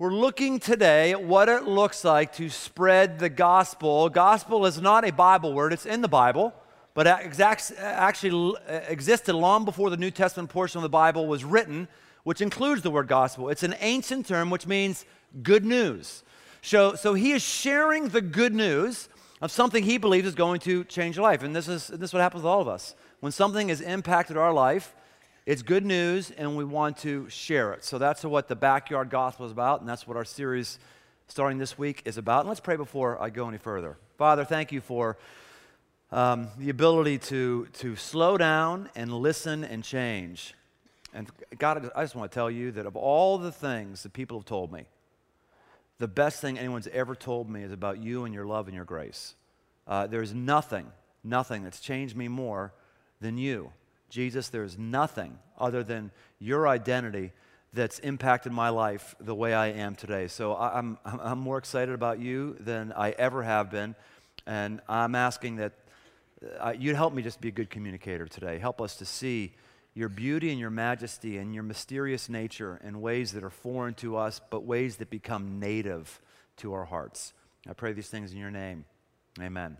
We're looking today at what it looks like to spread the gospel. Gospel is not a Bible word, it's in the Bible, but actually existed long before the New Testament portion of the Bible was written, which includes the word gospel. It's an ancient term which means good news. So he is sharing the good news of something he believes is going to change your life. And this is what happens with all of us. When something has impacted our life, it's good news, and we want to share it. So that's what the Backyard Gospel is about, and that's what our series starting this week is about. And let's pray before I go any further. Father, thank you for the ability to slow down and listen and change. And God, I just want to tell you that of all the things that people have told me, the best thing anyone's ever told me is about you and your love and your grace. There's nothing that's changed me more than you. Jesus, there's nothing other than your identity that's impacted my life the way I am today. So I'm more excited about you than I ever have been, and I'm asking that you'd help me just be a good communicator today. Help us to see your beauty and your majesty and your mysterious nature in ways that are foreign to us, but ways that become native to our hearts. I pray these things in your name. Amen.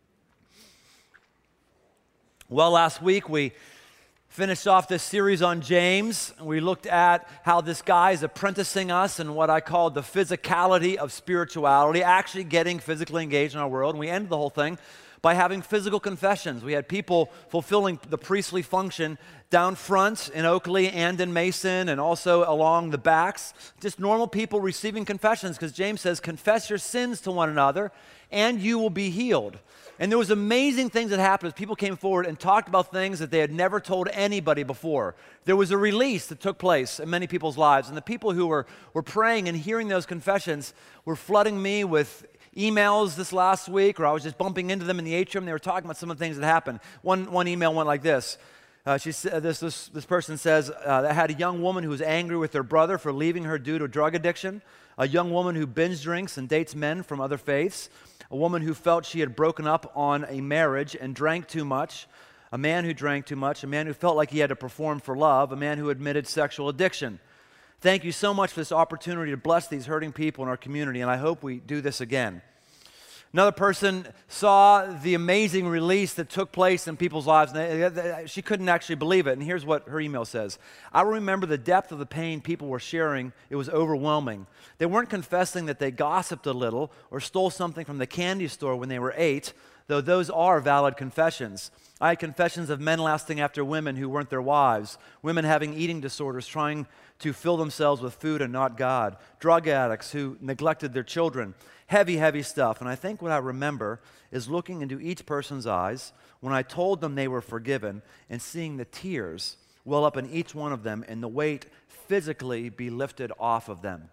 Well, last week we finished off this series on James. We looked at how this guy is apprenticing us in what I call the physicality of spirituality, actually getting physically engaged in our world. And we ended the whole thing by having physical confessions. We had people fulfilling the priestly function down front in Oakley and in Mason and also along the backs. Just normal people receiving confessions, because James says, confess your sins to one another and you will be healed. And there was amazing things that happened as people came forward and talked about things that they had never told anybody before. There was a release that took place in many people's lives. And the people who were praying and hearing those confessions were flooding me with emails this last week, or I was just bumping into them in the atrium. They were talking about some of the things that happened. One email went like this. She said, this person says, that had a young woman who was angry with her brother for leaving her due to drug addiction, a young woman who binge drinks and dates men from other faiths, a woman who felt she had broken up on a marriage and drank too much, a man who drank too much, a man who felt like he had to perform for love, a man who admitted sexual addiction. Thank you so much for this opportunity to bless these hurting people in our community, and I hope we do this again. Another person saw the amazing release that took place in people's lives, and she couldn't actually believe it. And here's what her email says. I remember the depth of the pain people were sharing. It was overwhelming. They weren't confessing that they gossiped a little or stole something from the candy store when they were 8, though those are valid confessions. I had confessions of men lasting after women who weren't their wives, women having eating disorders, trying to fill themselves with food and not God, drug addicts who neglected their children. Heavy stuff. And I think what I remember is looking into each person's eyes when I told them they were forgiven and seeing the tears well up in each one of them and the weight physically be lifted off of them.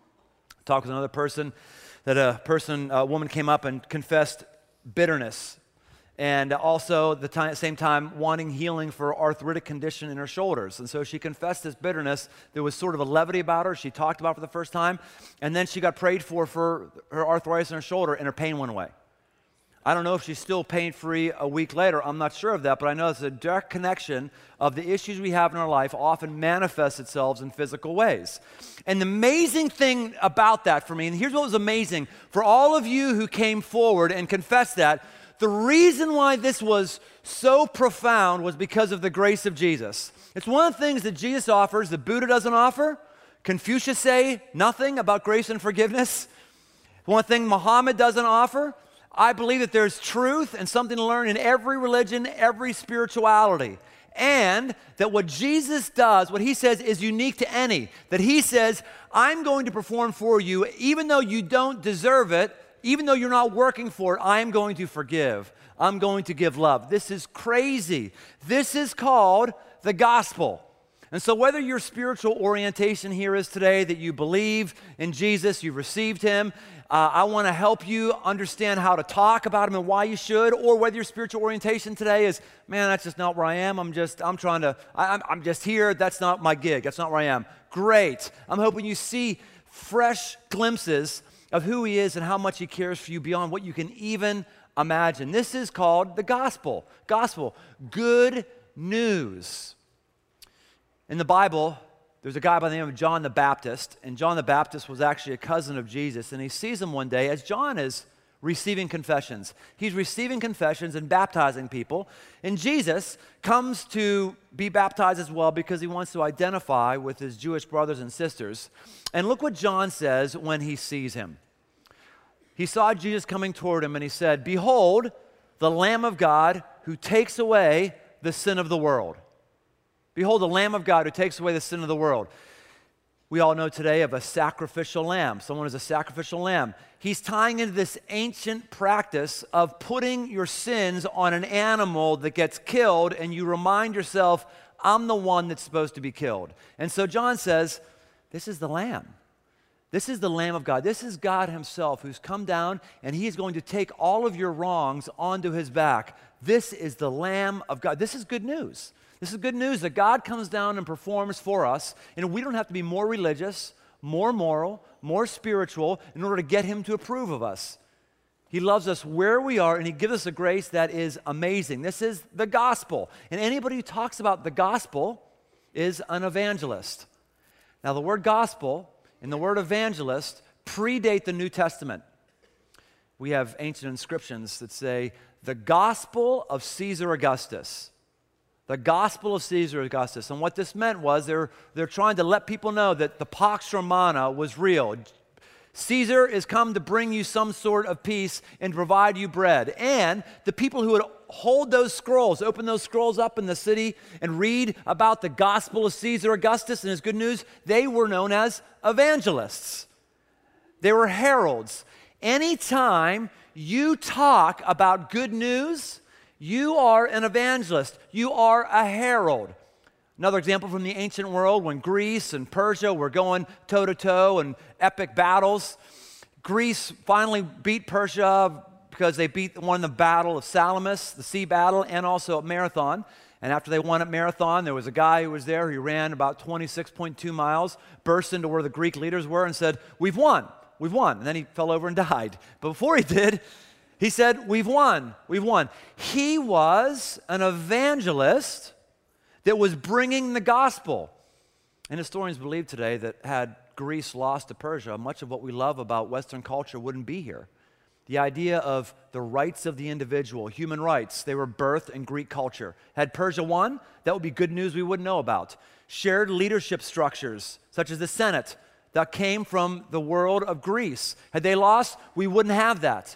I talked with another person that a woman came up and confessed bitterness, and also at the same time wanting healing for arthritic condition in her shoulders. And so she confessed this bitterness. There was sort of a levity about her. She talked about it for the first time, and then she got prayed for her arthritis in her shoulder, and her pain went away. I don't know if she's still pain-free a week later. I'm not sure of that, but I know it's a direct connection of the issues we have in our life often manifests itself in physical ways. And the amazing thing about that for me, and here's what was amazing, for all of you who came forward and confessed that, the reason why this was so profound was because of the grace of Jesus. It's one of the things that Jesus offers that Buddha doesn't offer. Confucius say nothing about grace and forgiveness. One thing Muhammad doesn't offer. I believe that there's truth and something to learn in every religion, every spirituality. And that what Jesus does, what he says is unique to any. That he says, I'm going to perform for you even though you don't deserve it. Even though you're not working for it, I am going to forgive. I'm going to give love. This is crazy. This is called the gospel. And so whether your spiritual orientation here is today that you believe in Jesus, you've received him, I want to help you understand how to talk about him and why you should, or whether your spiritual orientation today is, man, that's just not where I am. I'm just here. That's not my gig. That's not where I am. Great. I'm hoping you see fresh glimpses of who he is and how much he cares for you beyond what you can even imagine. This is called the gospel. Gospel, good news. In the Bible, there's a guy by the name of John the Baptist, and John the Baptist was actually a cousin of Jesus, and he sees him one day as John is receiving confessions. He's receiving confessions and baptizing people, and Jesus comes to be baptized as well because he wants to identify with his Jewish brothers and sisters. And look what John says when he sees him. He saw Jesus coming toward him, and he said, "Behold, the Lamb of God who takes away the sin of the world." Behold, the Lamb of God who takes away the sin of the world. We all know today of a sacrificial lamb. Someone is a sacrificial lamb. He's tying into this ancient practice of putting your sins on an animal that gets killed, and you remind yourself, I'm the one that's supposed to be killed. And so John says, this is the Lamb. This is the Lamb of God. This is God himself who's come down, and he's going to take all of your wrongs onto his back. This is the Lamb of God. This is good news. This is good news that God comes down and performs for us, and we don't have to be more religious, more moral, more spiritual in order to get him to approve of us. He loves us where we are, and he gives us a grace that is amazing. This is the gospel, and anybody who talks about the gospel is an evangelist. Now, the word gospel and the word evangelist predate the New Testament. We have ancient inscriptions that say, the gospel of Caesar Augustus. The gospel of Caesar Augustus. And what this meant was they're trying to let people know that the Pax Romana was real. Caesar is come to bring you some sort of peace and provide you bread. And the people who would hold those scrolls, open those scrolls up in the city and read about the gospel of Caesar Augustus and his good news, they were known as evangelists. They were heralds. Anytime you talk about good news, you are an evangelist. You are a herald. Another example from the ancient world, when Greece and Persia were going toe-to-toe in epic battles, Greece finally beat Persia because they won the battle of Salamis, the sea battle, and also at Marathon. And after they won at Marathon, there was a guy who was there. He ran about 26.2 miles, burst into where the Greek leaders were and said, "We've won. We've won." And then he fell over and died. But before he did, he said, "We've won, we've won." He was an evangelist that was bringing the gospel. And historians believe today that had Greece lost to Persia, much of what we love about Western culture wouldn't be here. The idea of the rights of the individual, human rights, they were birthed in Greek culture. Had Persia won, that would be good news we wouldn't know about. Shared leadership structures, such as the Senate, that came from the world of Greece. Had they lost, we wouldn't have that.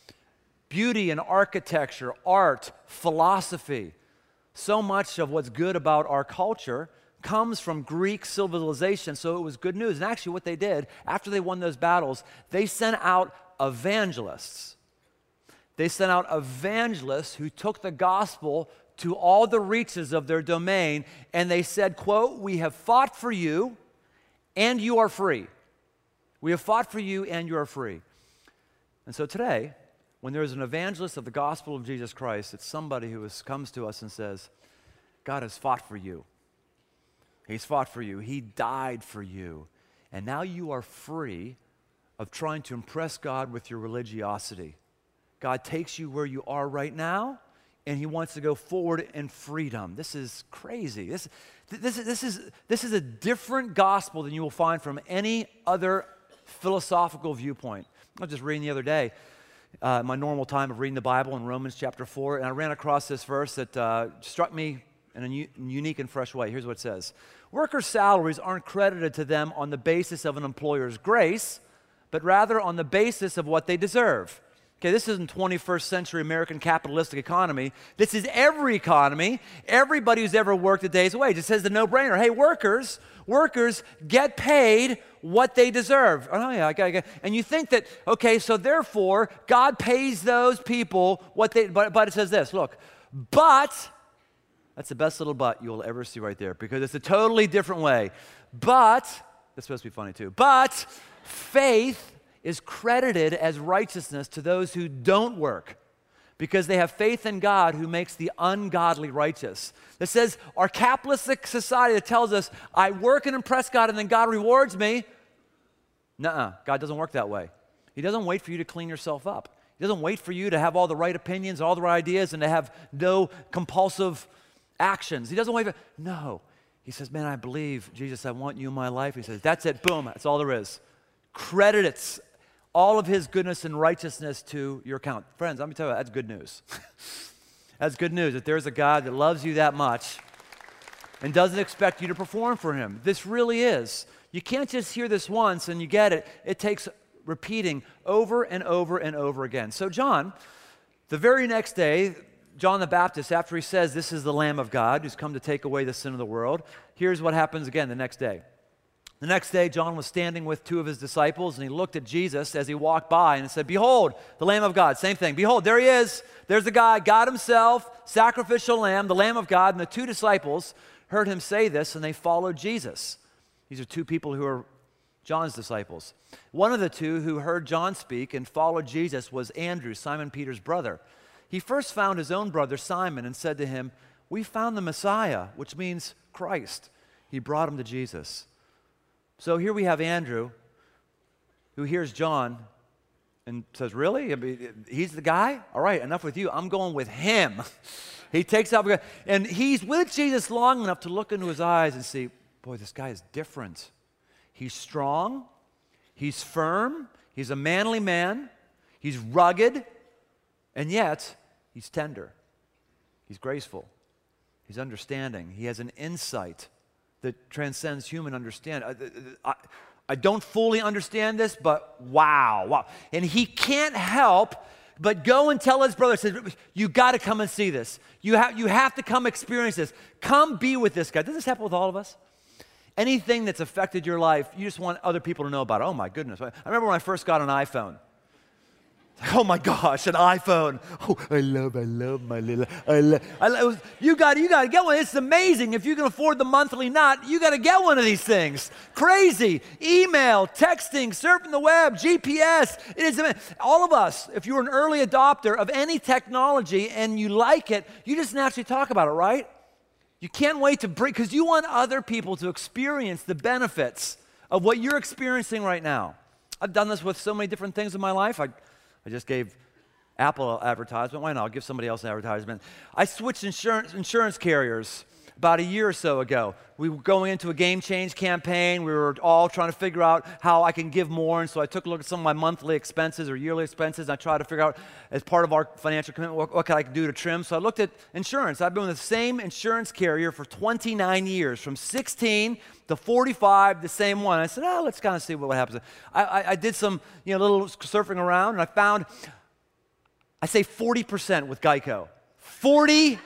Beauty and architecture, art, philosophy. So much of what's good about our culture comes from Greek civilization, so it was good news. And actually what they did, after they won those battles, they sent out evangelists. They sent out evangelists who took the gospel to all the reaches of their domain, and they said, quote, "We have fought for you, and you are free. We have fought for you, and you are free." And so today, when there's an evangelist of the gospel of Jesus Christ, it's somebody who comes to us and says, God has fought for you. He's fought for you. He died for you. And now you are free of trying to impress God with your religiosity. God takes you where you are right now, and he wants to go forward in freedom. This is crazy. This is a different gospel than you will find from any other philosophical viewpoint. I was just reading the other day, my normal time of reading the Bible in Romans chapter 4, and I ran across this verse that struck me in a unique and fresh way. Here's what it says. Workers' salaries aren't credited to them on the basis of an employer's grace, but rather on the basis of what they deserve. Okay, this isn't 21st century American capitalistic economy. This is every economy. Everybody who's ever worked a day's wage. It says the no-brainer. Hey, workers get paid what they deserve. Oh, yeah, I got. And you think that, okay, so therefore, God pays those people what they, but it says this, look, but, that's the best little but you will ever see right there, because it's a totally different way. But, that's supposed to be funny too, but faith is credited as righteousness to those who don't work, because they have faith in God who makes the ungodly righteous. That says our capitalistic society that tells us, I work and impress God and then God rewards me. Nuh-uh, God doesn't work that way. He doesn't wait for you to clean yourself up. He doesn't wait for you to have all the right opinions, all the right ideas, and to have no compulsive actions. He doesn't wait for, no. He says, man, I believe. Jesus, I want you in my life. He says, that's it. Boom. That's all there is. Credits all of his goodness and righteousness to your account. Friends, let me tell you, that's good news. That's good news, that there's a God that loves you that much and doesn't expect you to perform for him. This really is. You can't just hear this once and you get it. It takes repeating over and over and over again. So John, the very next day, John the Baptist, after he says, this is the Lamb of God who's come to take away the sin of the world, here's what happens again the next day. The next day, John was standing with two of his disciples, and he looked at Jesus as he walked by and said, behold, the Lamb of God. Same thing. Behold, there he is. There's the guy, God himself, sacrificial lamb, the Lamb of God. And the two disciples heard him say this, and they followed Jesus. These are two people who are John's disciples. One of the two who heard John speak and followed Jesus was Andrew, Simon Peter's brother. He first found his own brother Simon and said to him, we found the Messiah, which means Christ. He brought him to Jesus. So here we have Andrew, who hears John and says, really? I mean, he's the guy? All right, enough with you. I'm going with him. He takes out, and he's with Jesus long enough to look into his eyes and see, boy, this guy is different. He's strong. He's firm. He's a manly man. He's rugged. And yet, he's tender. He's graceful. He's understanding. He has an insight that transcends human understanding. I don't fully understand this, but wow. And he can't help but go and tell his brother, says, you got to come and see this. You have to come experience this. Come be with this guy. Does this happen with all of us? Anything that's affected your life, you just want other people to know about it. Oh my goodness. I remember when I first got an iPhone. Oh my gosh, an iPhone. Oh, I love my little, you got to get one. It's amazing. If you can afford the monthly not, you got to get one of these things. Crazy. Email, texting, surfing the web, GPS. It is amazing. All of us, if you're an early adopter of any technology and you like it, you just naturally talk about it, right? You can't wait to bring, because you want other people to experience the benefits of what you're experiencing right now. I've done this with so many different things in my life. I just gave Apple advertisement. Why not? I'll give somebody else an advertisement. I switched insurance carriers about a year or so ago. We were going into a game change campaign. We were all trying to figure out how I can give more. And so I took a look at some of my monthly expenses or yearly expenses. And I tried to figure out, as part of our financial commitment, what can I do to trim. So I looked at insurance. I've been with the same insurance carrier for 29 years, from 16 to 45, the same one. I said, let's kind of see what happens. I did some little surfing around, and I found, I say 40% with Geico. 40%.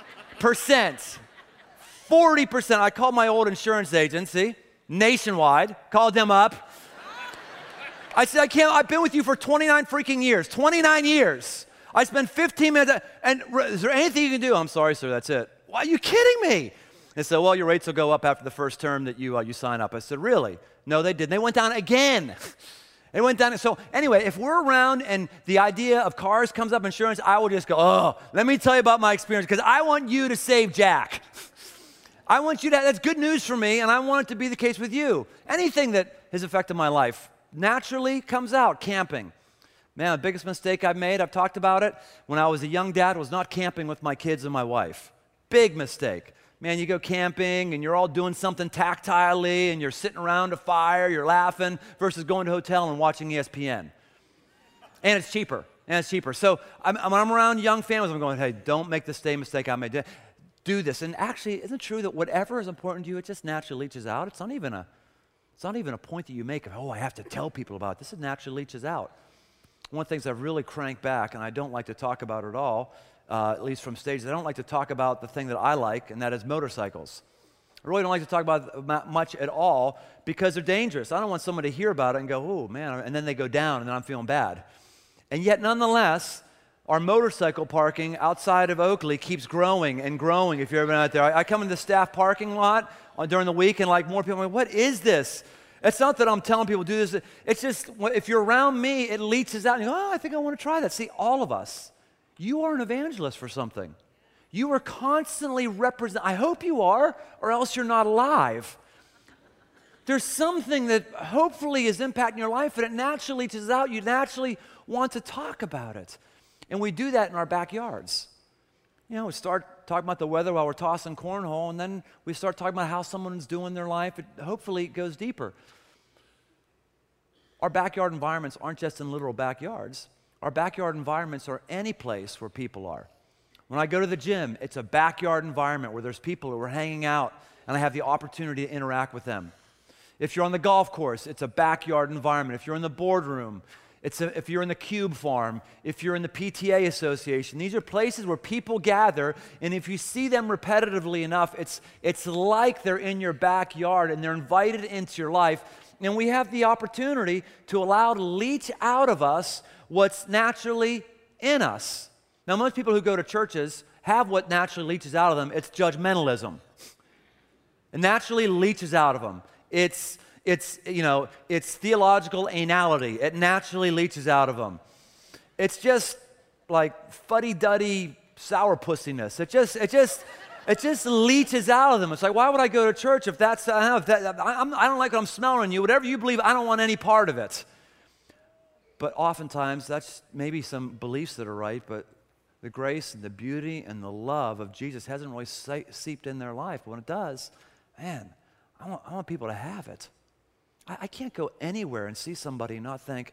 40%. I called my old insurance agency, Nationwide, called them up. I said, I've been with you for 29 freaking years. 29 years. I spent 15 minutes, and is there anything you can do? I'm sorry, sir, that's it. Why are you kidding me? They said, well, your rates will go up after the first term that you sign up. I said, really? No, they didn't. They went down again. It went down. So anyway, if we're around and the idea of cars comes up, insurance, I will just go, let me tell you about my experience, because I want you to save Jack. I want you to, that's good news for me, and I want it to be the case with you. Anything that has affected my life naturally comes out. Camping. Man, the biggest mistake I've made, I've talked about it, when I was a young dad, was not camping with my kids and my wife. Big mistake. Man, you go camping and you're all doing something tactilely and you're sitting around a fire, you're laughing, versus going to a hotel and watching ESPN. And it's cheaper. So I'm around young families, I'm going, hey, don't make the same mistake I made. Do this. And actually, isn't it true that whatever is important to you, it just naturally leaches out? It's not even a point that you make of, I have to tell people about it. This naturally leaches out. One of the things I've really cranked back, and I don't like to talk about at all, at least from stages, I don't like to talk about the thing that I like, and that is motorcycles. I really don't like to talk about it much at all because they're dangerous. I don't want someone to hear about it and go, oh, man, and then they go down, and then I'm feeling bad. And yet, nonetheless, our motorcycle parking outside of Oakley keeps growing and growing. If you've ever been out there, I come into the staff parking lot during the week, and more people are like, what is this? It's not that I'm telling people to do this. It's just, if you're around me, it leaches out. And you go, I think I want to try that. See, all of us, you are an evangelist for something. You are constantly I hope you are, or else you're not alive. There's something that hopefully is impacting your life, and it naturally leaches out. You naturally want to talk about it. And we do that in our backyards. We start talking about the weather while we're tossing cornhole, and then we start talking about how someone's doing their life. Hopefully it goes deeper. Our backyard environments aren't just in literal backyards. Our backyard environments are any place where people are. When I go to the gym, it's a backyard environment where there's people who are hanging out, and I have the opportunity to interact with them. If you're on the golf course, it's a backyard environment. If you're in the boardroom, if you're in the Cube Farm, if you're in the PTA Association, these are places where people gather, and if you see them repetitively enough, it's like they're in your backyard and they're invited into your life, and we have the opportunity to allow to leach out of us what's naturally in us. Now, most people who go to churches have what naturally leaches out of them. It's judgmentalism. It naturally leaches out of them. It's theological anality. It naturally leaches out of them. It's just like fuddy-duddy sourpussiness. It just leaches out of them. It's like, why would I go to church if that's, I don't like what I'm smelling on you. Whatever you believe, I don't want any part of it. But oftentimes, that's maybe some beliefs that are right, but the grace and the beauty and the love of Jesus hasn't really seeped in their life. But when it does, man, I want people to have it. I can't go anywhere and see somebody and not think,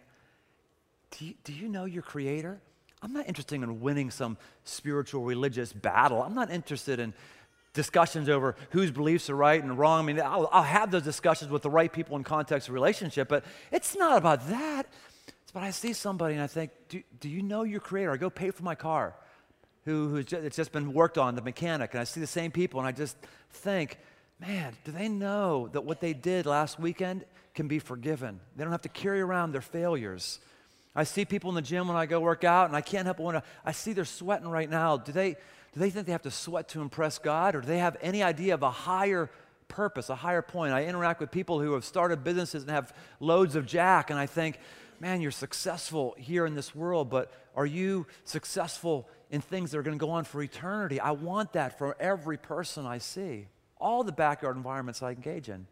do you know your Creator? I'm not interested in winning some spiritual religious battle. I'm not interested in discussions over whose beliefs are right and wrong. I mean, I'll have those discussions with the right people in context of relationship, but it's not about that. It's about I see somebody and I think, do you know your Creator? I go pay for my car, it's just been worked on, the mechanic, and I see the same people and I just think, man, do they know that what they did last weekend can be forgiven? They don't have to carry around their failures. I see people in the gym when I go work out, and I can't help but wonder, I see they're sweating right now. Do they think they have to sweat to impress God, or do they have any idea of a higher purpose, a higher point? I interact with people who have started businesses and have loads of jack, and I think, man, you're successful here in this world, but are you successful in things that are going to go on for eternity? I want that for every person I see. All the backyard environments I engage in.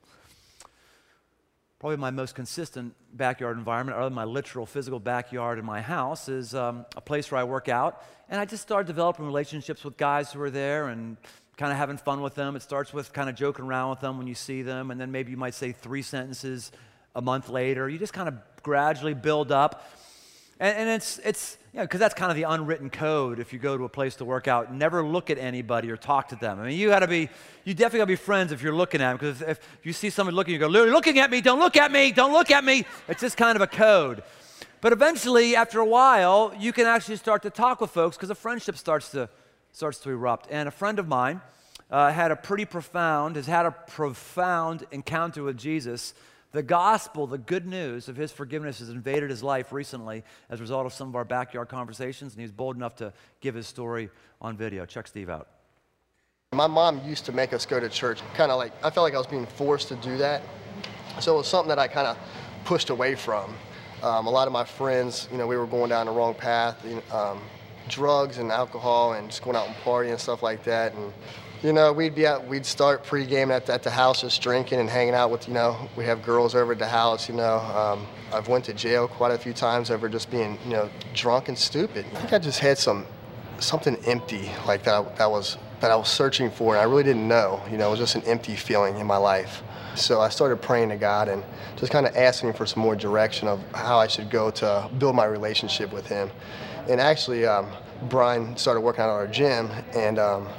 Probably my most consistent backyard environment, other than my literal physical backyard in my house, is a place where I work out. And I just started developing relationships with guys who are there and kind of having fun with them. It starts with kind of joking around with them when you see them, and then maybe you might say 3 sentences a month later. You just kind of gradually build up. And it's because that's kind of the unwritten code if you go to a place to work out. Never look at anybody or talk to them. I mean, you definitely got to be friends if you're looking at them, because if you see somebody looking, you go, "You're looking at me, don't look at me, don't look at me." It's just kind of a code. But eventually, after a while, you can actually start to talk with folks because a friendship starts to erupt. And a friend of mine has had a profound encounter with Jesus. The gospel, the good news of his forgiveness has invaded his life recently as a result of some of our backyard conversations, and he's bold enough to give his story on video. Check Steve out. My mom used to make us go to church, kind of like, I felt like I was being forced to do that. So it was something that I kind of pushed away from. A lot of my friends, we were going down the wrong path, drugs and alcohol and just going out and partying and stuff like that. And we'd start pregame at the house just drinking and hanging out with, we have girls over at the house, I've went to jail quite a few times over just being, drunk and stupid. I think I just had something empty like that I was searching for, and I really didn't know, it was just an empty feeling in my life. So I started praying to God and just kind of asking for some more direction of how I should go to build my relationship with him. And actually, Brian started working out at our gym, and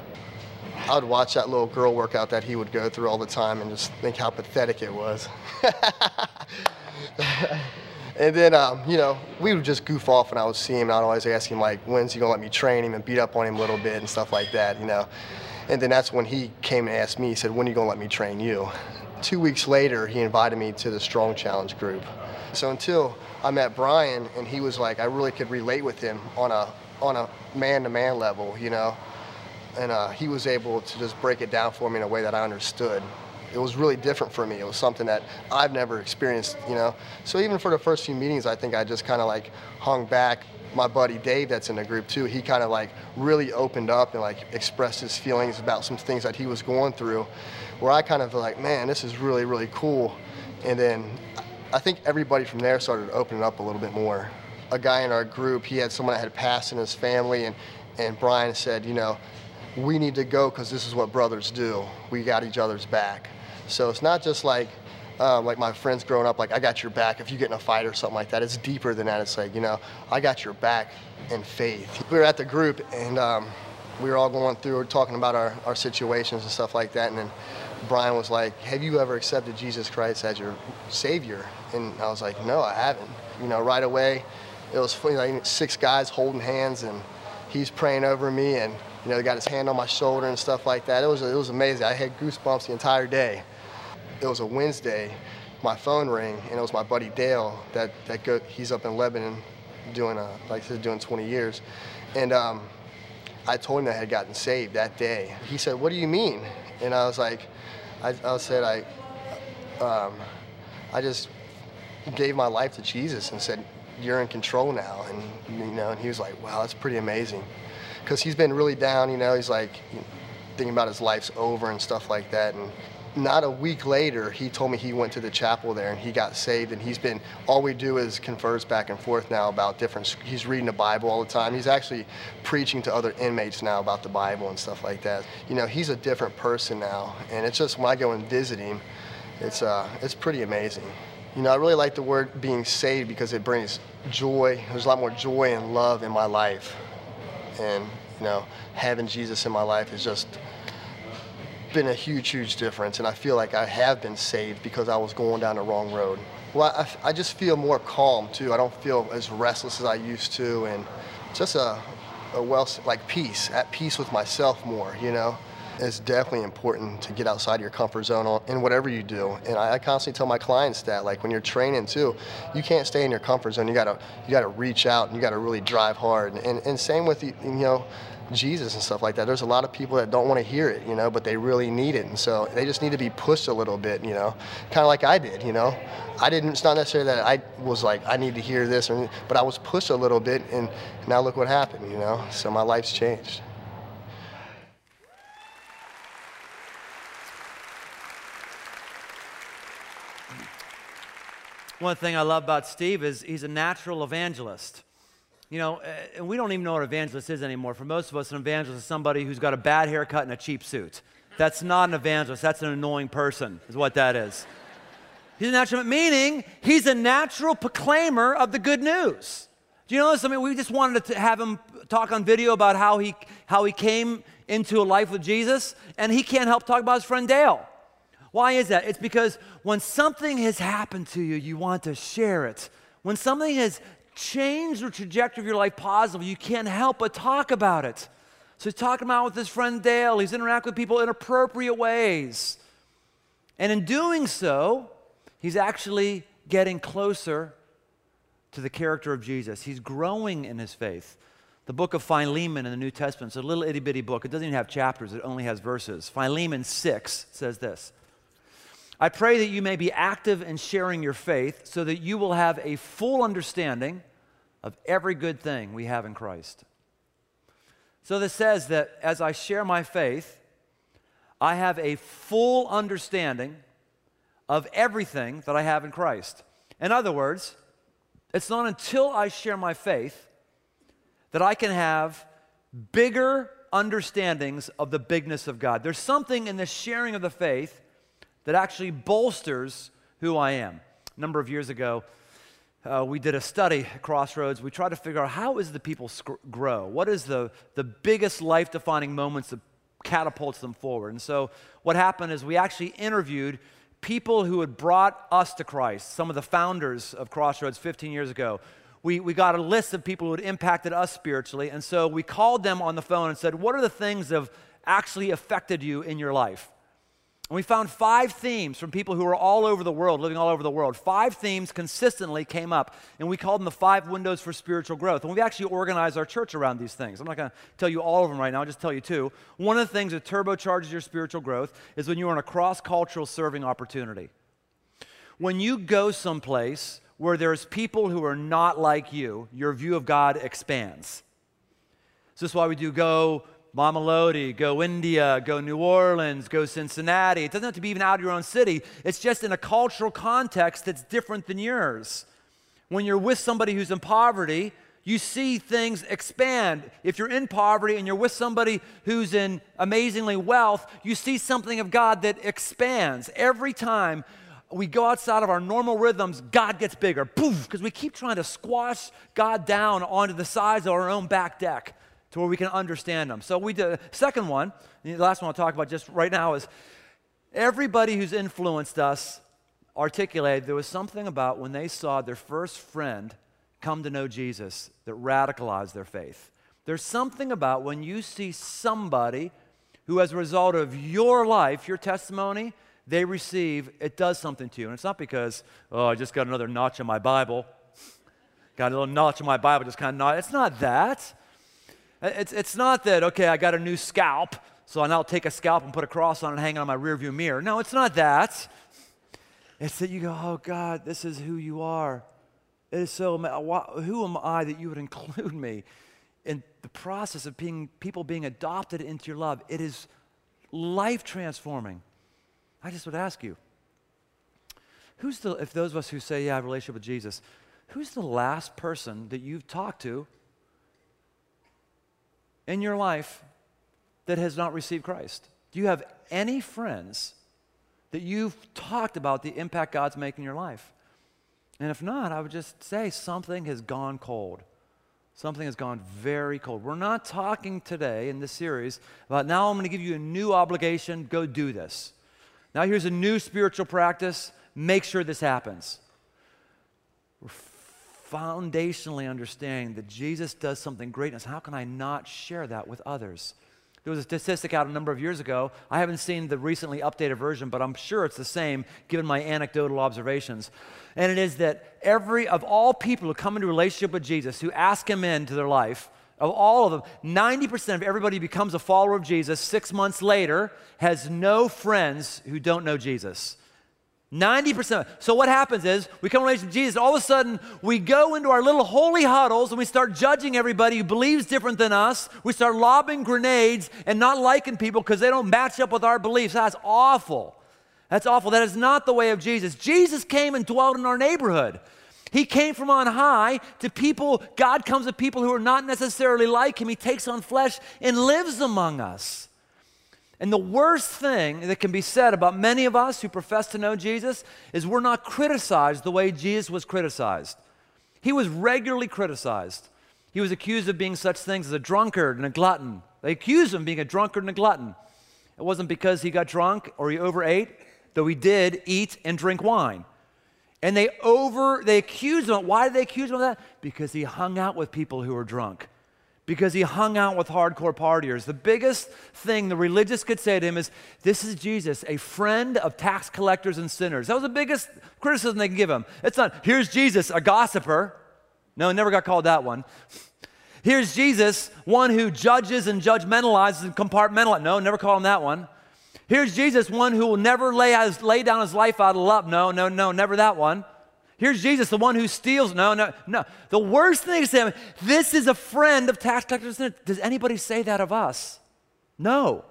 I would watch that little girl workout that he would go through all the time and just think how pathetic it was. And then, we would just goof off when I would see him, and I'd always ask him, like, when's he going to let me train him and beat up on him a little bit and stuff like that, And then that's when he came and asked me, he said, when are you going to let me train you? 2 weeks later, he invited me to the Strong Challenge group. So until I met Brian, and he was like, I really could relate with him on a man-to-man level, And he was able to just break it down for me in a way that I understood. It was really different for me. It was something that I've never experienced, So even for the first few meetings, I think I just kind of like hung back. My buddy Dave that's in the group too, he kind of like really opened up and like expressed his feelings about some things that he was going through, where I kind of like, man, this is really, really cool. And then I think everybody from there started opening up a little bit more. a guy in our group, he had someone that had passed in his family, and Brian said, we need to go because this is what brothers do. We got each other's back. So it's not just like my friends growing up, like, I got your back if you get in a fight or something like that. It's deeper than that. It's like, I got your back in faith. We were at the group, and we were all going through, talking about our situations and stuff like that, and then Brian was like, have you ever accepted Jesus Christ as your Savior? And I was like, no, I haven't. Right away, it was funny, like 6 guys holding hands, and he's praying over me, and he got his hand on my shoulder and stuff like that. It was amazing. I had goosebumps the entire day. It was a Wednesday. My phone rang, and it was my buddy Dale he's up in Lebanon doing 20 years. And I told him that I had gotten saved that day. He said, what do you mean? And I was like, I said, I just gave my life to Jesus and said, you're in control now. And he was like, wow, that's pretty amazing. Because he's been really down, he's like thinking about his life's over and stuff like that. And not a week later, he told me he went to the chapel there and he got saved, and all we do is converse back and forth now about he's reading the Bible all the time. He's actually preaching to other inmates now about the Bible and stuff like that. He's a different person now, and it's just when I go and visit him, it's pretty amazing. I really like the word being saved because it brings joy. There's a lot more joy and love in my life, and having Jesus in my life has just been a huge difference, and I feel like I have been saved because I was going down the wrong road. Well, I just feel more calm too. I don't feel as restless as I used to, and just peace, at peace with myself more. It's definitely important to get outside your comfort zone in whatever you do, and I constantly tell my clients that, like when you're training too, you can't stay in your comfort zone. You gotta reach out, and you gotta really drive hard, and same with Jesus and stuff like that. There's a lot of people that don't want to hear it, but they really need it, and so they just need to be pushed a little bit, kind of like I did. It's not necessarily that I was like, I need to hear this, but I was pushed a little bit, and now look what happened, so my life's changed. One thing I love about Steve is he's a natural evangelist. And we don't even know what an evangelist is anymore. For most of us, an evangelist is somebody who's got a bad haircut and a cheap suit. That's not an evangelist. That's an annoying person, is what that is. He's a natural, meaning he's a natural proclaimer of the good news. Do you know this? We just wanted to have him talk on video about how he came into a life with Jesus, and he can't help talk about his friend Dale. Why is that? It's because when something has happened to you, you want to share it. When something has changed the trajectory of your life positively, you can't help but talk about it. So he's talking about with his friend Dale. He's interacting with people in appropriate ways. And in doing so, he's actually getting closer to the character of Jesus. He's growing in his faith. The book of Philemon in the New Testament, it's a little itty-bitty book. It doesn't even have chapters. It only has verses. Philemon 6 says this: I pray that you may be active in sharing your faith so that you will have a full understanding of every good thing we have in Christ. So this says that as I share my faith, I have a full understanding of everything that I have in Christ. In other words, it's not until I share my faith that I can have bigger understandings of the bigness of God. There's something in the sharing of the faith that actually bolsters who I am. A number of years ago, we did a study at Crossroads. We tried to figure out how is the people grow? What is the biggest life-defining moments that catapults them forward? And so what happened is we actually interviewed people who had brought us to Christ, some of the founders of Crossroads 15 years ago. We got a list of people who had impacted us spiritually, and so we called them on the phone and said, what are the things that have actually affected you in your life? And we found 5 themes from people who are all over the world, living all over the world. 5 themes consistently came up, and we called them the 5 windows for spiritual growth. And we've actually organized our church around these things. I'm not going to tell you all of them right now, I'll just tell you 2. One of the things that turbocharges your spiritual growth is when you're in a cross-cultural serving opportunity. When you go someplace where there's people who are not like you, your view of God expands. So this is why we do Go Mama Lodi, go India, go New Orleans, go Cincinnati. It doesn't have to be even out of your own city. It's just in a cultural context that's different than yours. When you're with somebody who's in poverty, you see things expand. If you're in poverty and you're with somebody who's in amazingly wealth, you see something of God that expands. Every time we go outside of our normal rhythms, God gets bigger. Poof, because we keep trying to squash God down onto the sides of our own back deck to where we can understand Him. So we did. Second one, and the last one I'll talk about just right now is everybody who's influenced us articulated there was something about when they saw their first friend come to know Jesus that radicalized their faith. There's something about when you see somebody who, as a result of your life, your testimony, they receive, it does something to you. And it's not because, oh, I just got another notch in my Bible. Got a little notch in my Bible, just kind of notch. It's not that. It's not that, okay, I got a new scalp, so I'll now take a scalp and put a cross on it and hang it on my rearview mirror. No, it's not that. It's that you go, oh, God, this is who you are. It is so, who am I that you would include me in the process of people being adopted into your love? It is life transforming. I just would ask you, if those of us who say, yeah, I have a relationship with Jesus, who's the last person that you've talked to in your life that has not received Christ? Do you have any friends that you've talked about the impact God's making in your life? And if not, I would just say something has gone cold. Something has gone very cold. We're not talking today in this series about now I'm going to give you a new obligation, go do this. Now here's a new spiritual practice, make sure this happens. We're foundationally understanding that Jesus does something great in us. How can I not share that with others? There was a statistic out a number of years ago. I haven't seen the recently updated version, but I'm sure it's the same given my anecdotal observations. And it is that of all people who come into a relationship with Jesus, who ask Him into their life, of all of them, 90% of everybody who becomes a follower of Jesus 6 months later has no friends who don't know Jesus. 90%. So what happens is we come to relationship with Jesus, all of a sudden we go into our little holy huddles and we start judging everybody who believes different than us. We start lobbing grenades and not liking people because they don't match up with our beliefs. That's awful. That's awful. That is not the way of Jesus. Jesus came and dwelt in our neighborhood. He came from on high to people. God comes to people who are not necessarily like Him. He takes on flesh and lives among us. And the worst thing that can be said about many of us who profess to know Jesus is we're not criticized the way Jesus was criticized. He was regularly criticized. He was accused of being such things as a drunkard and a glutton. They accused him of being a drunkard and a glutton. It wasn't because he got drunk or he overate, though he did eat and drink wine. And they accused him. Why did they accuse him of that? Because he hung out with people who were drunk. Because he hung out with hardcore partiers. The biggest thing the religious could say to him is, this is Jesus, a friend of tax collectors and sinners. That was the biggest criticism they could give him. It's not, here's Jesus, a gossiper. No, never got called that one. Here's Jesus, one who judges and judgmentalizes and compartmentalizes. No, never call him that one. Here's Jesus, one who will never lay down his life out of love. No, never that one. Here's Jesus, the one who steals. No. The worst thing is to say, this is a friend of tax collectors. Does anybody say that of us? No.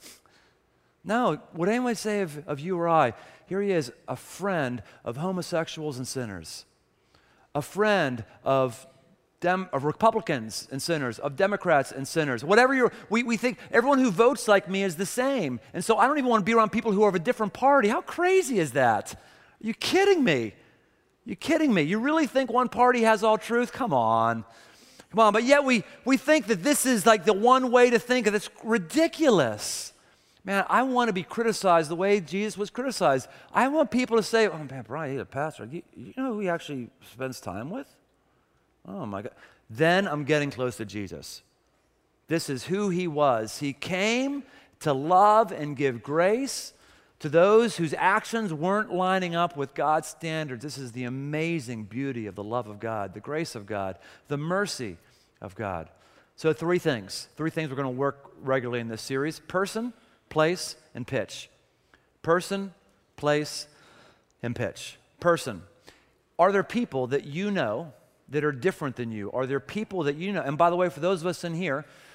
Would anyone say of you or I, here he is, a friend of homosexuals and sinners, a friend of Republicans and sinners, of Democrats and sinners. Whatever we think everyone who votes like me is the same. And so I don't even want to be around people who are of a different party. How crazy is that? Are you kidding me? You kidding me? You really think one party has all truth? Come on. But yet we think that this is like the one way to think of it. It's ridiculous. Man, I want to be criticized the way Jesus was criticized. I want people to say, oh man, Brian, he's a pastor. You know who he actually spends time with? Oh my God. Then I'm getting close to Jesus. This is who he was. He came to love and give grace to those whose actions weren't lining up with God's standards. This is the amazing beauty of the love of God, the grace of God, the mercy of God. So three things we're going to work regularly in this series: person, place, and pitch. Person, place, and pitch. Person. Are there people that you know that are different than you? Are there people that you know? And by the way, for those of us in here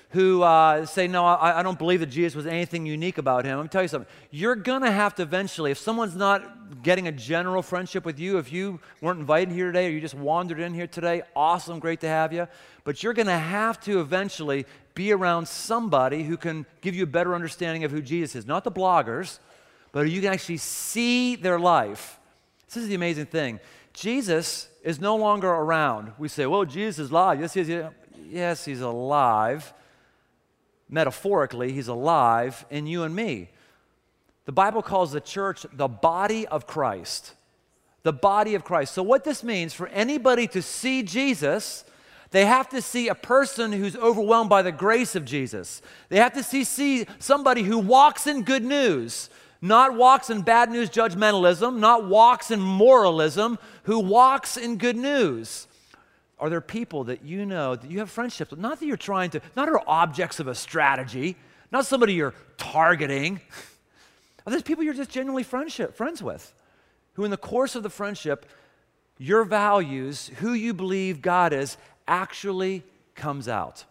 who say, no, I don't believe that Jesus was anything unique about him. Let me tell you something. You're going to have to eventually, if someone's not getting a general friendship with you, if you weren't invited here today or you just wandered in here today, awesome, great to have you. But you're going to have to eventually be around somebody who can give you a better understanding of who Jesus is. Not the bloggers, but you can actually see their life. This is the amazing thing. Jesus is no longer around. We say, well, Jesus is alive. Yes, he's alive. Metaphorically, he's alive in you and me. The Bible calls the church the body of Christ. The body of Christ. So what this means, for anybody to see Jesus, they have to see a person who's overwhelmed by the grace of Jesus. They have to see somebody who walks in good news, not walks in bad news judgmentalism, not walks in moralism, who walks in good news. Are there people that you know that you have friendships with? Not that you're trying to, not are objects of a strategy, not somebody you're targeting. Are there people you're just genuinely friends with, who in the course of the friendship, your values, who you believe God is, actually comes out.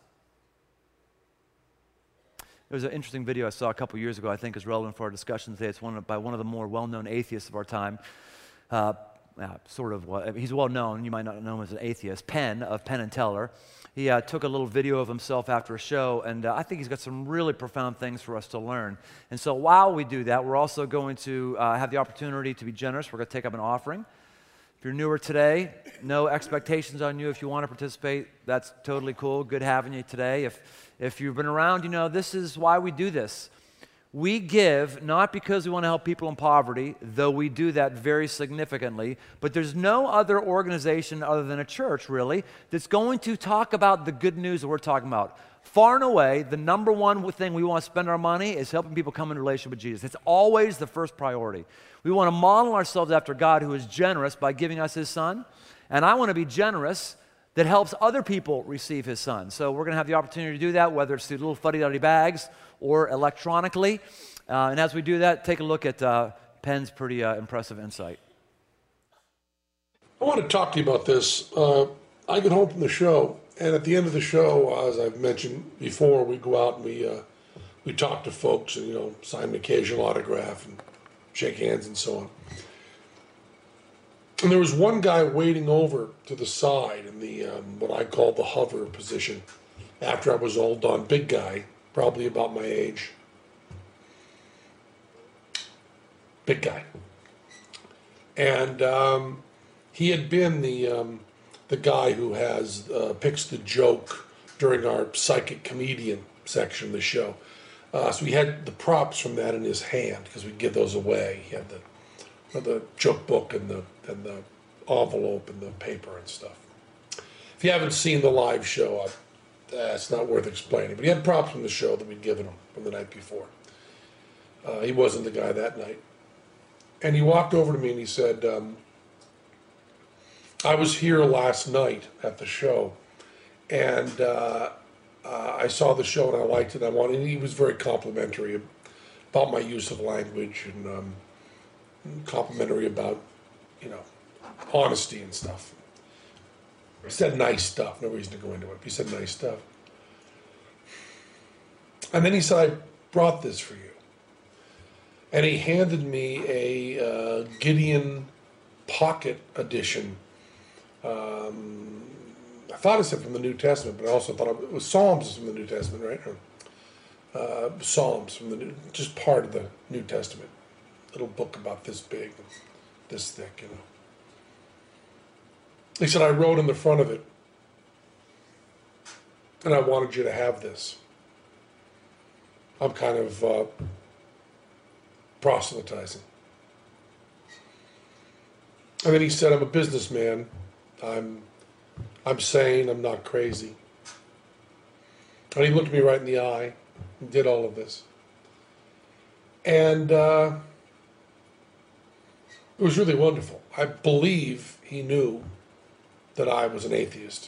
There was an interesting video I saw a couple years ago I think is relevant for our discussion today. It's by one of the more well-known atheists of our time. He's well known, you might not know him as an atheist, Penn of Penn and Teller. He took a little video of himself after a show, and I think he's got some really profound things for us to learn. And so while we do that, we're also going to have the opportunity to be generous. We're going to take up an offering. If you're newer today, no expectations on you. If you want to participate, that's totally cool. Good having you today. If you've been around, you know this is why we do this. We give not because we want to help people in poverty, though we do that very significantly, but there's no other organization other than a church, really, that's going to talk about the good news that we're talking about. Far and away, the number one thing we want to spend our money is helping people come into relationship with Jesus. It's always the first priority. We want to model ourselves after God, who is generous by giving us his son, and I want to be generous that helps other people receive his son. So we're going to have the opportunity to do that, whether it's through little fuddy-duddy bags or electronically. And as we do that, take a look at Penn's pretty impressive insight. I want to talk to you about this. I get home from the show, and at the end of the show, as I've mentioned before, we go out and we talk to folks and, sign an occasional autograph and shake hands and so on. And there was one guy waiting over to the side in the what I call the hover position after I was all done. Big guy, probably about my age. Big guy. And he had been the guy who picks the joke during our psychic comedian section of the show. So he had the props from that in his hand because we'd give those away. He had the joke book and the envelope and the paper and stuff. If you haven't seen the live show, it's not worth explaining. But he had props from the show that we'd given him from the night before. He wasn't the guy that night. And he walked over to me and he said, I was here last night at the show, and I saw the show and I liked it. And he was very complimentary about my use of language and complimentary about, honesty and stuff. He said nice stuff. No reason to go into it. He said nice stuff. And then he said, I brought this for you. And he handed me a Gideon Pocket Edition. I thought it said from the New Testament, but I also thought it was Psalms from the New Testament, right? Psalms from just part of the New Testament. Little book about this big, this thick, He said, I wrote in the front of it, and I wanted you to have this. I'm kind of proselytizing. And then he said, I'm a businessman. I'm sane. I'm not crazy. And he looked me right in the eye and did all of this. And it was really wonderful. I believe he knew that I was an atheist.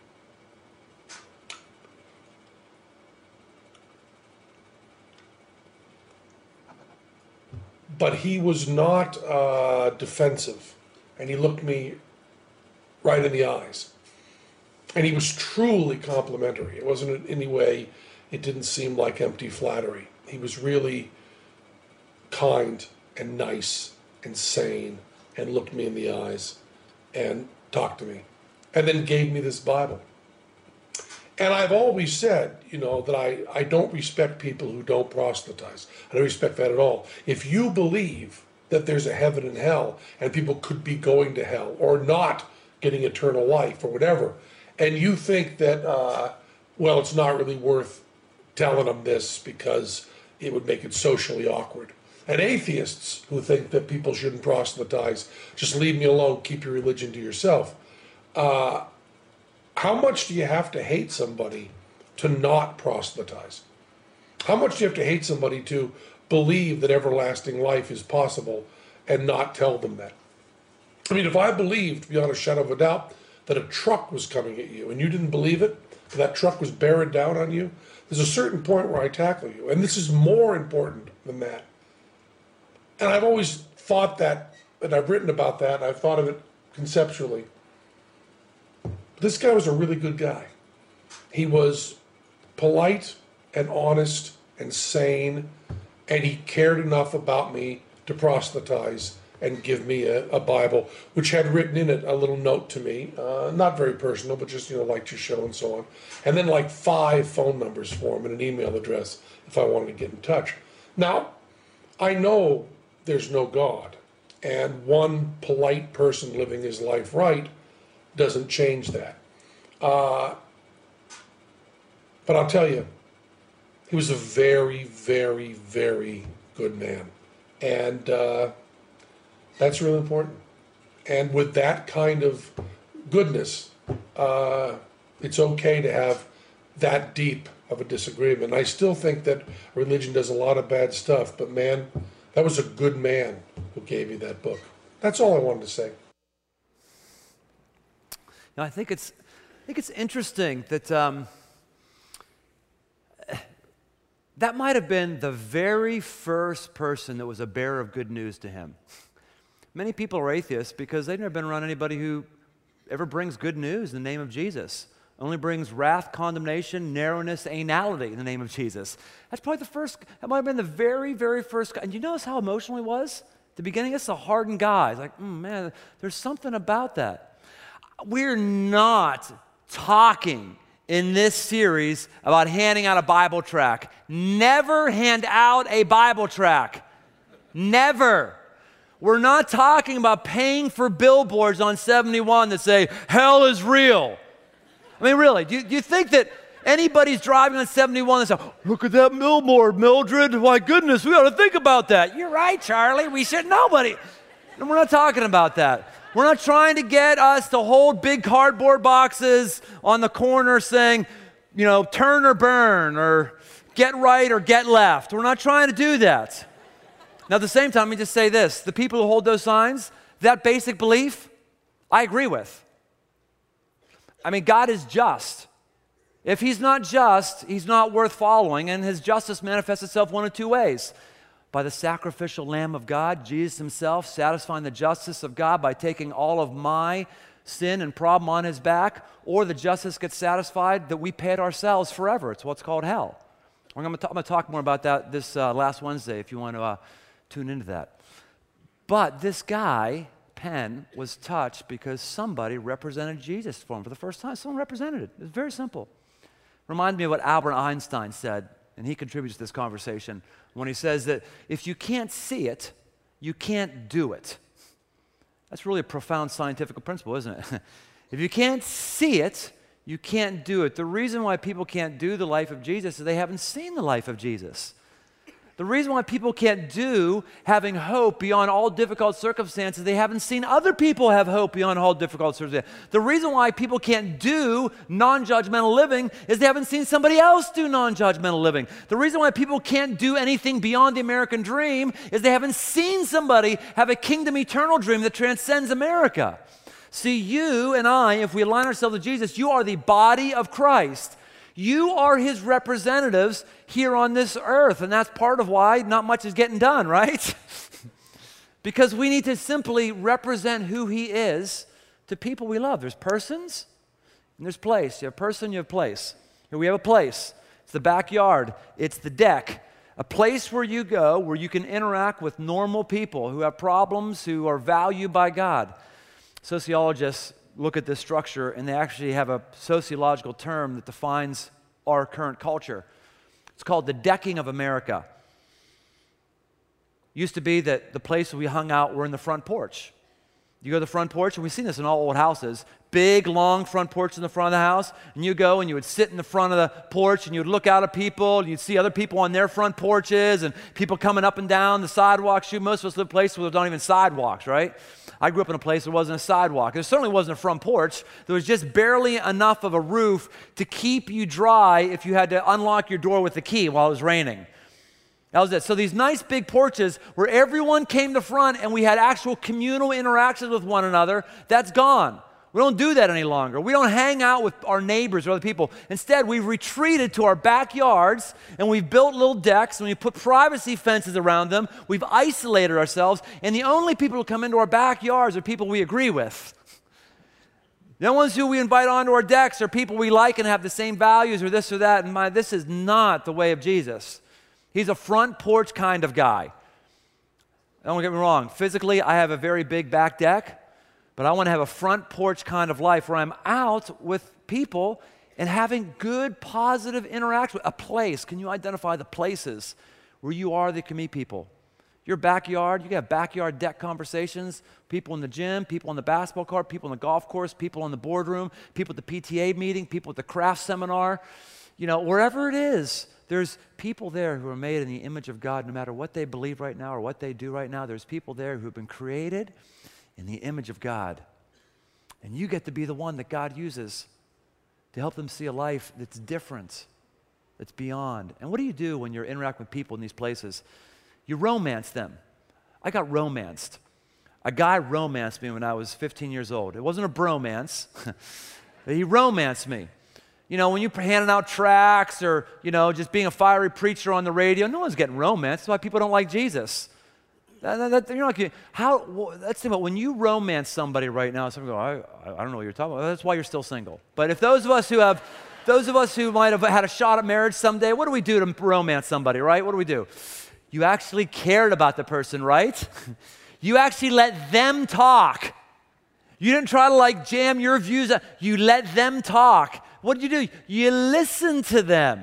But he was not defensive, and he looked me right in the eyes. And he was truly complimentary. It wasn't in any way, it didn't seem like empty flattery. He was really kind and nice and sane and looked me in the eyes and talked to me and then gave me this Bible. And I've always said, that I don't respect people who don't proselytize. I don't respect that at all. If you believe that there's a heaven and hell and people could be going to hell or not getting eternal life or whatever, and you think that, it's not really worth telling them this because it would make it socially awkward. And atheists who think that people shouldn't proselytize, just leave me alone, keep your religion to yourself. How much do you have to hate somebody to not proselytize? How much do you have to hate somebody to believe that everlasting life is possible and not tell them that? I mean, if I believed beyond a shadow of a doubt that a truck was coming at you and you didn't believe it, that truck was bearing down on you, there's a certain point where I tackle you. And this is more important than that. And I've always thought that, and I've written about that, and I've thought of it conceptually. This guy was a really good guy. He was polite and honest and sane, and he cared enough about me to proselytize and give me a Bible, which had written in it a little note to me, not very personal, but just, liked your show and so on. And then like 5 phone numbers for him and an email address if I wanted to get in touch. Now, I know there's no God, and one polite person living his life right doesn't change that. But I'll tell you, he was a very, very, very good man. And that's really important. And with that kind of goodness, it's okay to have that deep of a disagreement. I still think that religion does a lot of bad stuff, but man, that was a good man who gave you that book. That's all I wanted to say. Now, I think it's interesting that that might have been the very first person that was a bearer of good news to him. Many people are atheists because they've never been around anybody who ever brings good news in the name of Jesus. Only brings wrath, condemnation, narrowness, anality in the name of Jesus. That's probably that might have been the very, very first guy. And you notice how emotional he was? At the beginning, it's a hardened guy. It's like, man, there's something about that. We're not talking in this series about handing out a Bible tract. Never hand out a Bible tract. Never. We're not talking about paying for billboards on 71 that say, hell is real. I mean, really, do you think that anybody's driving on 71 and say, look at that billboard, Mildred, my goodness, we ought to think about that. You're right, Charlie, we should, nobody. And we're not talking about that. We're not trying to get us to hold big cardboard boxes on the corner saying, turn or burn, or get right or get left. We're not trying to do that. Now, at the same time, let me just say this. The people who hold those signs, that basic belief, I agree with. I mean, God is just. If he's not just, he's not worth following, and his justice manifests itself one of 2 ways. By the sacrificial Lamb of God, Jesus himself satisfying the justice of God by taking all of my sin and problem on his back, or the justice gets satisfied that we pay it ourselves forever. It's what's called hell. I'm going to talk more about that this last Wednesday if you want to tune into that. But this guy, Penn, was touched because somebody represented Jesus for him for the first time. Someone represented it. It's very simple. Reminds me of what Albert Einstein said, and he contributes to this conversation, when he says that if you can't see it, you can't do it. That's really a profound scientific principle, isn't it? If you can't see it, you can't do it. The reason why people can't do the life of Jesus is they haven't seen the life of Jesus. The reason why people can't do having hope beyond all difficult circumstances, they haven't seen other people have hope beyond all difficult circumstances. The reason why people can't do non-judgmental living is they haven't seen somebody else do non-judgmental living. The reason why people can't do anything beyond the American dream is they haven't seen somebody have a kingdom eternal dream that transcends America. See, you and I, if we align ourselves with Jesus, you are the body of Christ. You are his representatives here on this earth, and that's part of why not much is getting done, right? Because we need to simply represent who he is to people we love. There's persons, And there's place. You have person, you have place. Here we have a place. It's the backyard. It's the deck. A place where you go where you can interact with normal people who have problems, who are valued by God. Sociologists look at this structure, and they actually have a sociological term that defines our current culture. It's called the decking of America. Used to be that the place we hung out were in the front porch. You go to the front porch, and we've seen this in all old houses. Big, long front porch in the front of the house, and you go and you would sit in the front of the porch, and you would look out at people, and you'd see other people on their front porches, and people coming up and down the sidewalks. Shoot, most of us live in places where there aren't even sidewalks, right? I grew up in a place where there wasn't a sidewalk. There certainly wasn't a front porch. There was just barely enough of a roof to keep you dry if you had to unlock your door with the key while it was raining. That was it. So these nice big porches where everyone came to front and we had actual communal interactions with one another, that's gone. We don't do that any longer. We don't hang out with our neighbors or other people. Instead, we've retreated to our backyards and we've built little decks and we've put privacy fences around them. We've isolated ourselves, and the only people who come into our backyards are people we agree with. The ones who we invite onto our decks are people we like and have the same values or this or that. And this is not the way of Jesus. He's a front porch kind of guy. Don't get me wrong. Physically, I have a very big back deck, but I want to have a front porch kind of life where I'm out with people and having good, positive interaction. A place. Can you identify the places where you are that can meet people? Your backyard, you can have backyard deck conversations. People in the gym, people on the basketball court, people on the golf course, people in the boardroom, people at the PTA meeting, people at the craft seminar. You know, wherever it is, there's people there who are made in the image of God. No matter what they believe right now or what they do right now, there's people there who have been created in the image of God. And you get to be the one that God uses to help them see a life that's different, that's beyond. And what do you do when you're interacting with people in these places? You romance them. I got romanced. A guy romanced me when I was 15 years old. It wasn't a bromance. He romanced me. You know, when you're handing out tracts or, you know, just being a fiery preacher on the radio, no one's getting romance. That's why people don't like Jesus. You're not getting, let's think about when you romance somebody right now, somebody go, I don't know what you're talking about. That's why you're still single. But if those of us who might have had a shot at marriage someday, what do we do to romance somebody, right? What do? You actually cared about the person, right? You actually let them talk. You didn't try to like jam your views. You let them talk. What did you do? You listened to them.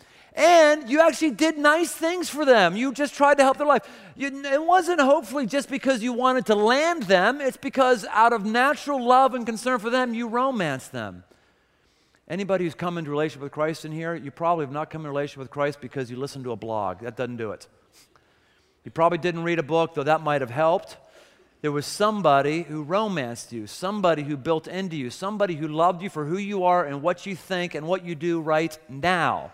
And you actually did nice things for them. You just tried to help their life. It wasn't hopefully just because you wanted to land them. It's because out of natural love and concern for them, you romanced them. Anybody who's come into relationship with Christ in here, you probably have not come into relationship with Christ because you listened to a blog. That doesn't do it. You probably didn't read a book, though that might have helped. There was somebody who romanced you, somebody who built into you, somebody who loved you for who you are and what you think and what you do right now.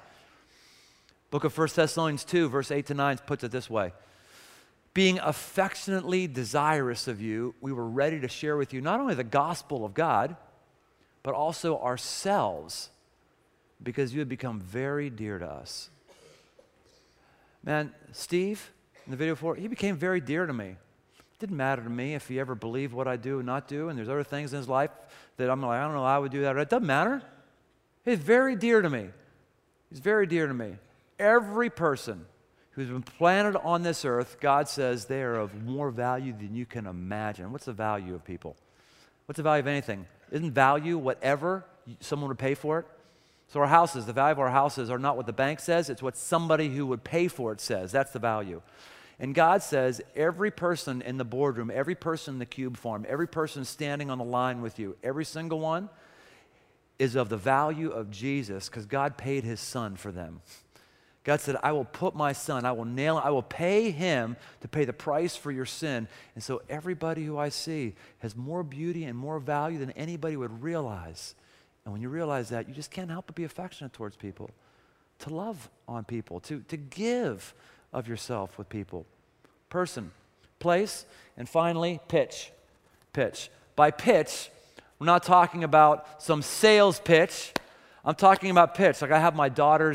Book of 1 Thessalonians 2, verse 8 to 9 puts it this way. Being affectionately desirous of you, we were ready to share with you not only the gospel of God, but also ourselves, because you had become very dear to us. Man, Steve, in the video before, he became very dear to me. It didn't matter to me if he ever believed what I do and not do, and there's other things in his life that I'm like, I don't know how I would do that. It doesn't matter. He's very dear to me. He's very dear to me. Every person who's been planted on this earth, God says they are of more value than you can imagine. What's the value of people? What's the value of anything? Isn't value whatever someone would pay for it? So our houses, the value of our houses are not what the bank says, it's what somebody who would pay for it says. That's the value. And God says every person in the boardroom, every person in the cube farm, every person standing on the line with you, every single one is of the value of Jesus because God paid his son for them. God said, I will put my son, I will pay him to pay the price for your sin. And so everybody who I see has more beauty and more value than anybody would realize. And when you realize that, you just can't help but be affectionate towards people, to love on people, to give of yourself with people. Person, place, and finally, pitch. Pitch. By pitch, we're not talking about some sales pitch. I'm talking about pitch. Like I have my daughter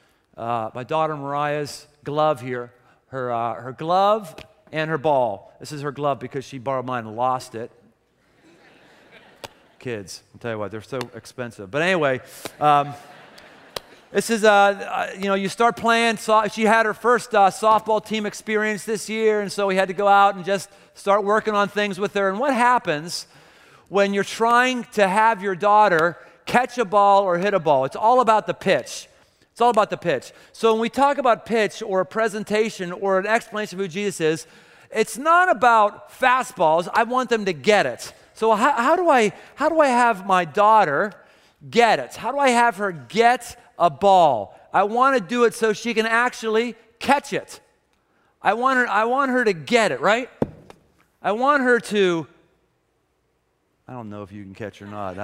Mariah's glove here, her glove and her ball. This is her glove because she borrowed mine and lost it. kids. I'll tell you what, they're so expensive. But anyway, this is, you start playing. She had her first softball team experience this year, and so we had to go out and just start working on things with her. And what happens when you're trying to have your daughter catch a ball or hit a ball? It's all about the pitch. It's all about the pitch. So when we talk about pitch or a presentation or an explanation of who Jesus is, it's not about fastballs. I want them to get it. So how do I have my daughter get it? How do I have her get a ball? I want to do it so she can actually catch it. I want her to get it, right? I want her to, I don't know if you can catch or not.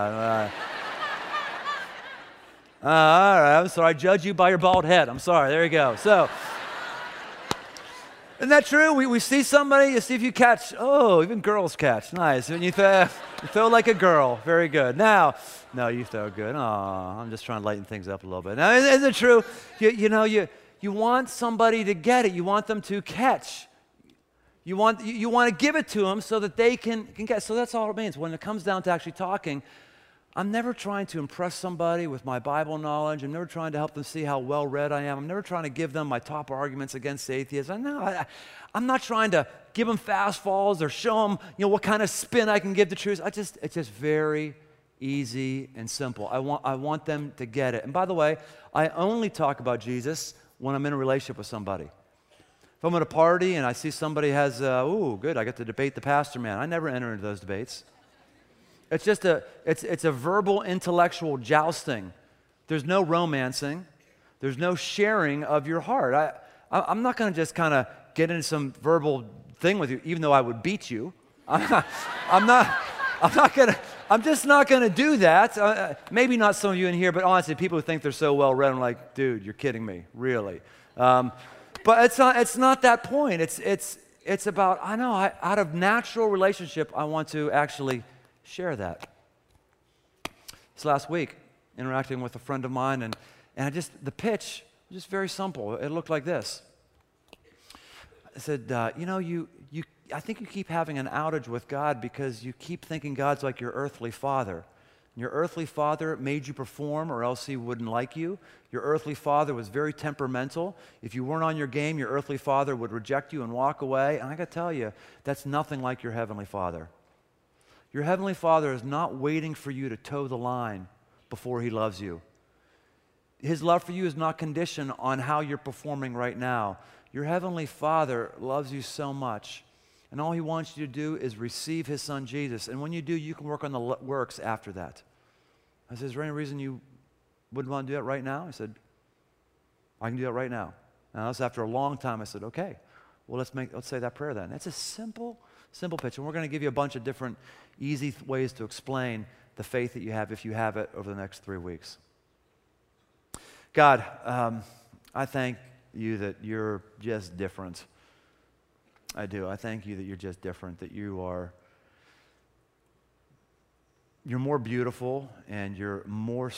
All right, I'm sorry. I judge you by your bald head. I'm sorry. There you go. So, isn't that true? We see somebody, you see if you catch. Oh, even girls catch. Nice. And you throw like a girl. Very good. Now, no, you throw good. Oh, I'm just trying to lighten things up a little bit. Now, isn't it true? You want somebody to get it. You want them to catch. You want to give it to them so that they can get. So that's all it means. When it comes down to actually talking, I'm never trying to impress somebody with my Bible knowledge. I'm never trying to help them see how well-read I am. I'm never trying to give them my top arguments against atheists. I'm not trying to give them fastballs or show them, what kind of spin I can give to truth. It's just very easy and simple. I want them to get it. And by the way, I only talk about Jesus when I'm in a relationship with somebody. If I'm at a party and I see somebody has, good, I get to debate the pastor man. I never enter into those debates. It's just it's a verbal, intellectual jousting. There's no romancing. There's no sharing of your heart. I'm not going to just kind of get into some verbal thing with you, even though I would beat you. I'm just not going to do that. Maybe not some of you in here, but honestly, people who think they're so well read, I'm like, dude, you're kidding me, really. But it's not that point. It's about, out of natural relationship, I want to actually share that. This last week, interacting with a friend of mine, and the pitch was just very simple. It looked like this. I said, I think you keep having an outage with God because you keep thinking God's like your earthly father. Your earthly father made you perform or else he wouldn't like you. Your earthly father was very temperamental. If you weren't on your game, your earthly father would reject you and walk away. And I got to tell you, that's nothing like your heavenly father. Your heavenly father is not waiting for you to toe the line before he loves you. His love for you is not conditioned on how you're performing right now. Your heavenly father loves you so much, and all he wants you to do is receive his son Jesus. And when you do, you can work on the works after that. I said, is there any reason you wouldn't want to do that right now? He said, I can do that right now. Now, that's after a long time. I said, okay, well, let's say that prayer then. It's a simple pitch, and we're going to give you a bunch of different easy ways to explain the faith that you have if you have it over the next 3 weeks. God, I thank you that you're just different. I do. I thank you that you're just different, that you're more beautiful and you're more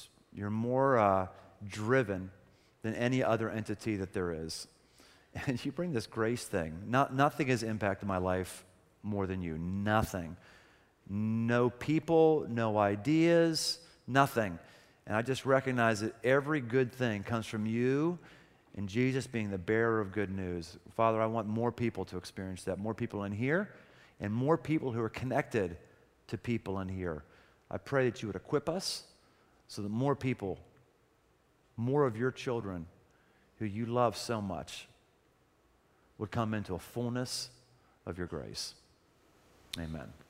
driven than any other entity that there is. And you bring this grace thing. Nothing has impacted my life more than you. Nothing. No people, no ideas, nothing. And I just recognize that every good thing comes from you and Jesus being the bearer of good news. Father, I want more people to experience that. More people in here and more people who are connected to people in here. I pray that you would equip us so that more people, more of your children who you love so much would come into a fullness of your grace. Amen.